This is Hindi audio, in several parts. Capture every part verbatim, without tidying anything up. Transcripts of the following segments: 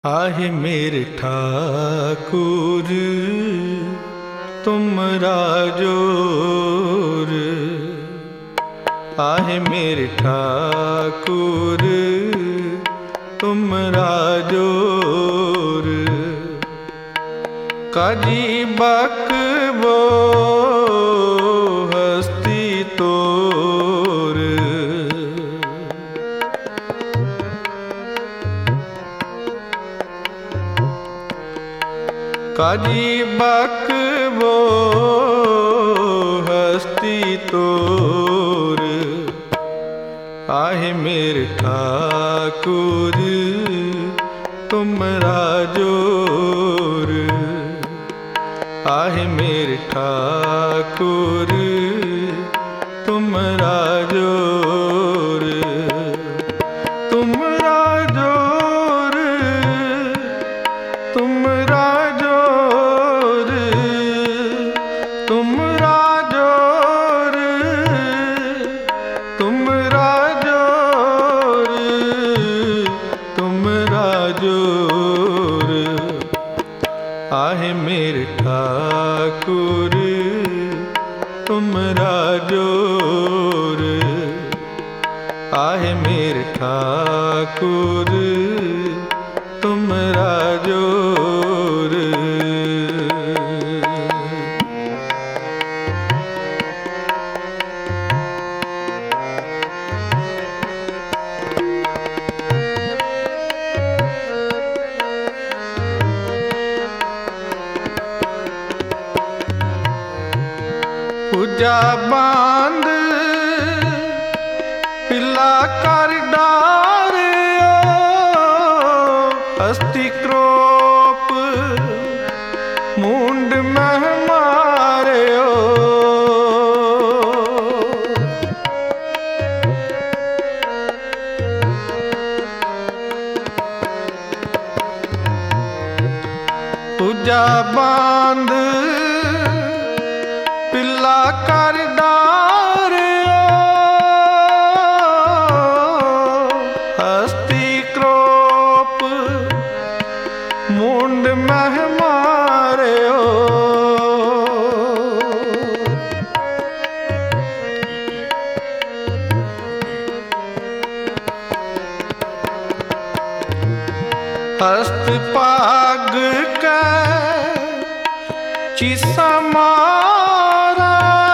आहे मेरे ठाकुर तुम राजोर, आहे मेरे ठाकुर तुम राजोर। काजी बकबो हस्ती तोर, काजी बकबो हस्ती तोर। आहे मेरे ठाकुर तुम राजोर, आहे मेरे ठाकुर तुम राजोर। तुम राजोर, तुम राजोर, तुम राजोर, तुम राजोर, तुम राजोर। आहे मेरे ठाकुर तुम राजोर, आहे मेरे ठाकुर तुम राजोर। पूजा बांध पिला कर डारियो, हस्ती क्रोप मुंड में मारियो। पूजा बांध पिला कर डारियो, हस्ती क्रोप मुंड में मारियो। हस्त पाग के चीसा मारा,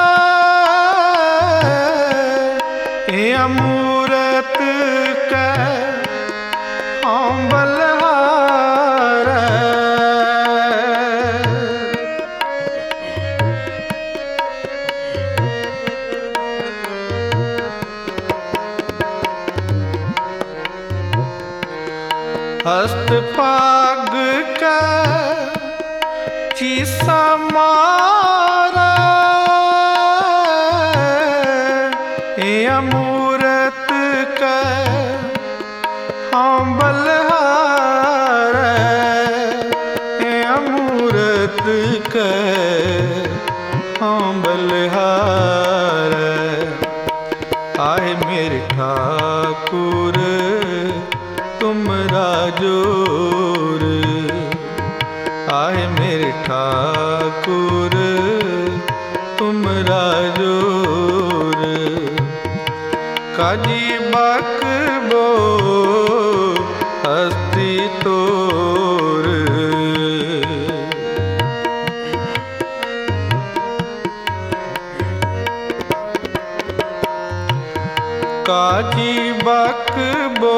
मूरत के हम बलहार। हस्त पाग के चीसा मारा, मूरत के हम बलहार। मूरत के हम बलहार। आहे मेरे ठाकुर तुम राजोर, आहे मेरे ठाकुर तुम राजोर। काजी बकबो हस्ती तोर, काजी बकबो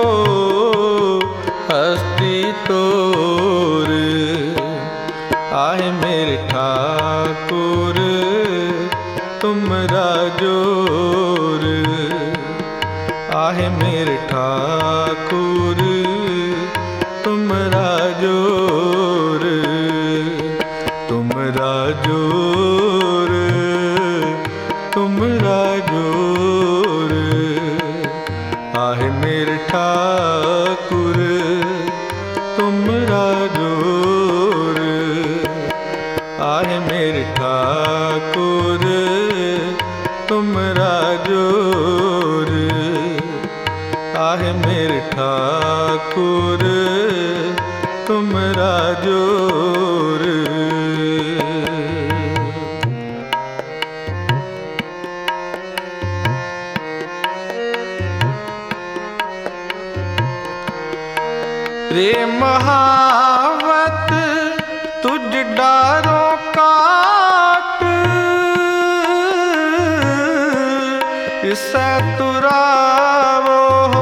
हस्ती तोर। आहे मेरे ठाकुर तुम राजोर, आहे मेरे ठाकुर तुम राजोर। तुम राजोर, तुम राजोर। आहे मेरे ठाकुर तुम राजोर, आहे मेरे ठाकुर तुम राजोर। आहे मेरे ठाकुर तुमरा जोर। रे महावत तुझ डारों काट, इससे तुरावो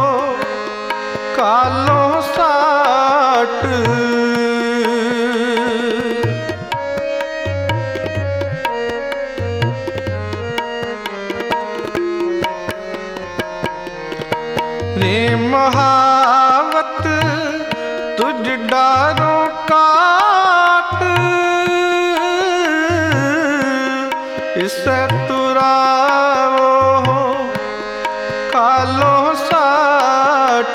कालों साट। रे महावत तुझ डारों काट, इससे तुरावो कालों साट।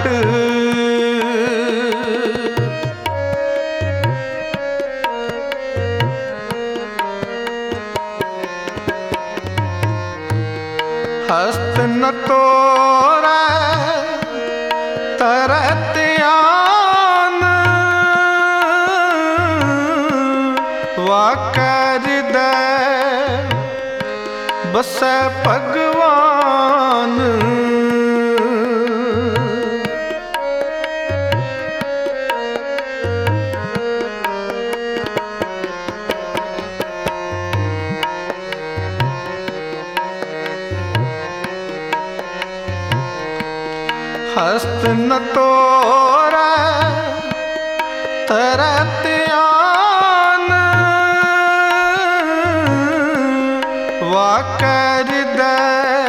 हस्त न तोरा तरत आन, वाकर दे बस भगवान। हस्त न तोरा तरत आन, वाकर दे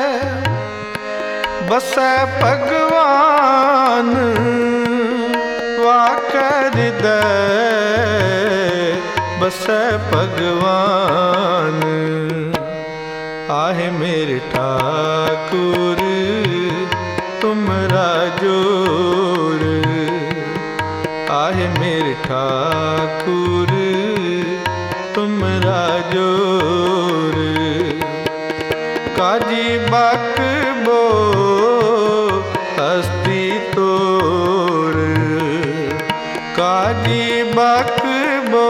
बस भगवान। वाकर दे बस भगवान। आहे मेरे ठाकुर तुमरा जोर। आहे मेरे ठाकुर तुमरा जोर। काजी बकबो हस्ती तोर, काजी बकबो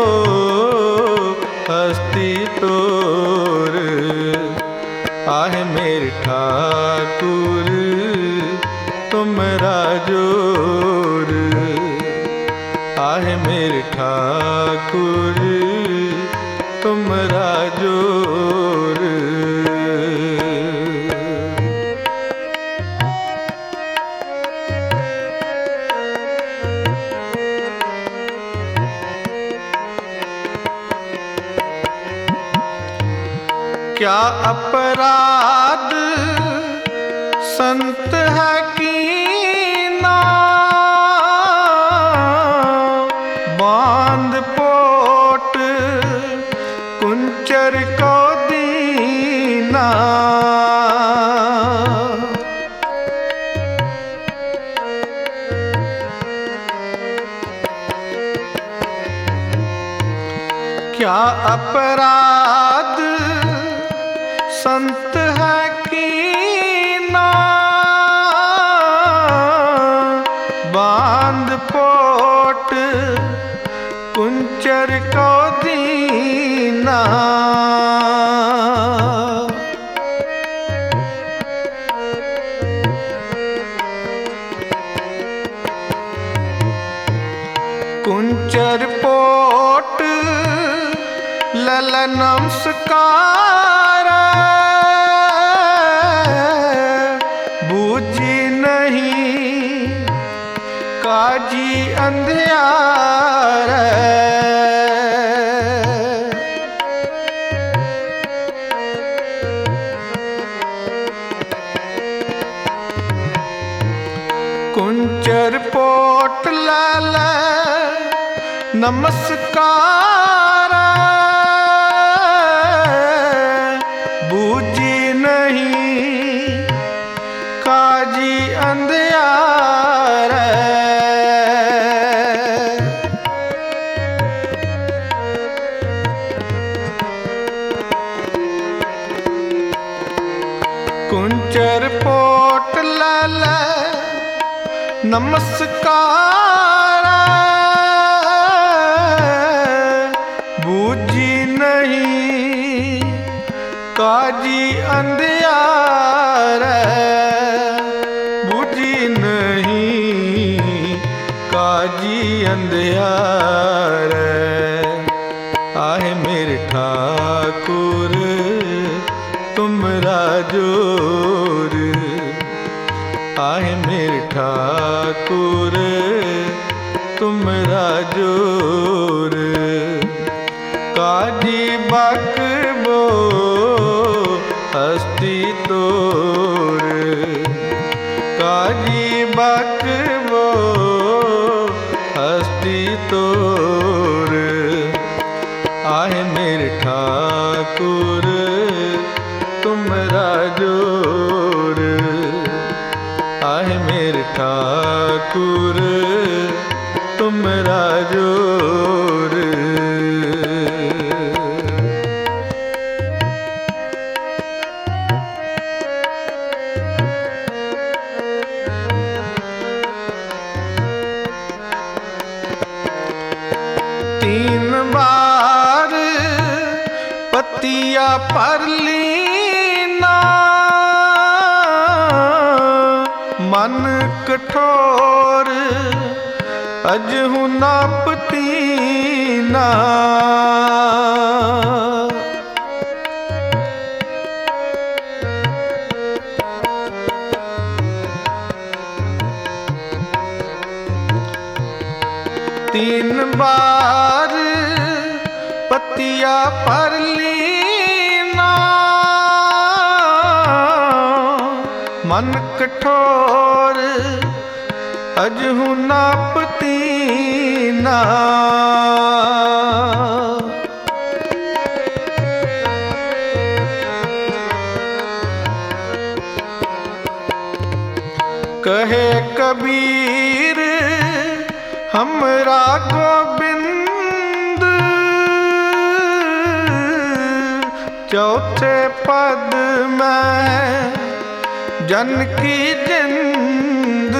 हस्ती तोर। आहे मेरे ठाकुर तुमरा जोर। आहे मेरे ठाकुर तुमरा जोर। क्या अपराध संत है कीना, बांध पोट कुंचर को दीना। क्या अपराध संत है कीना, बांध पोट कुंचर को दीना। कुंचर पोट लल नमस्कार, बूझी नहीं काजी अंधियार। कुंचर पोट लल नमस्कार, बूझी नहीं काजी अंधियार। कुंचर पोट लल नमस्कार, काजी अंधियार आहे मेरे ठाकुर तुमरा जोर आहे मेरे ठाकुर तुमरा जोर काजी बकबो हस्ती तोर काजी बकबो हस्ती तोर आहे मेरे ठाकुर तुमरा जोर आहे मेरे ठाकुर तुमरा जोर तीन बार पतिया पर लीना मन कठोर अजहु नापतीना तीन बार पतिया पर लीना मन कठोर अजहु नापतीना कहे कबीर हमरा गोविंद चौथे पद में जनकी जिंद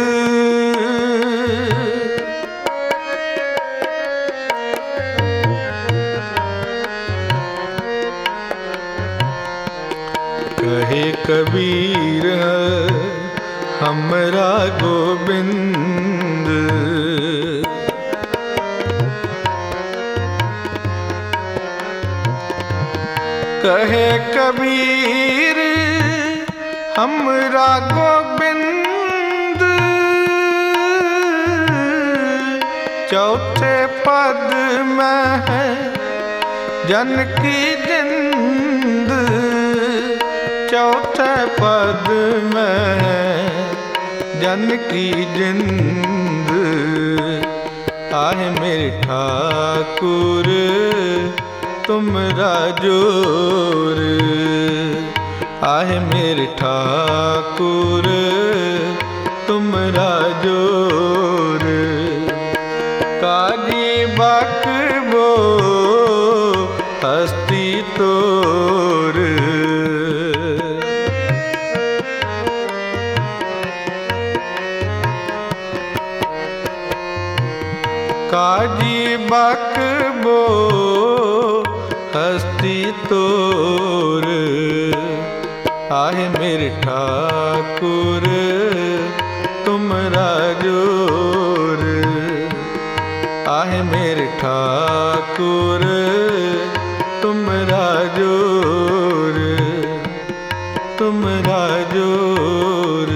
कहे कबीर हमरा गोविंद कहे कबीर हमरा गोविंद चौथे पद में है जनकी जिंद चौथे पद में है जनकी जिंद आहे मेरे ठाकुर तुमरा जोर आहे मेरे ठाकुर तुमरा जोर काजी बकबो हस्ती तोर काजी बकबो हस्ती तोर आहे मेरे ठाकुर तुमरा जोर आहे मेरे ठाकुर तुमरा जोर तुमरा जोर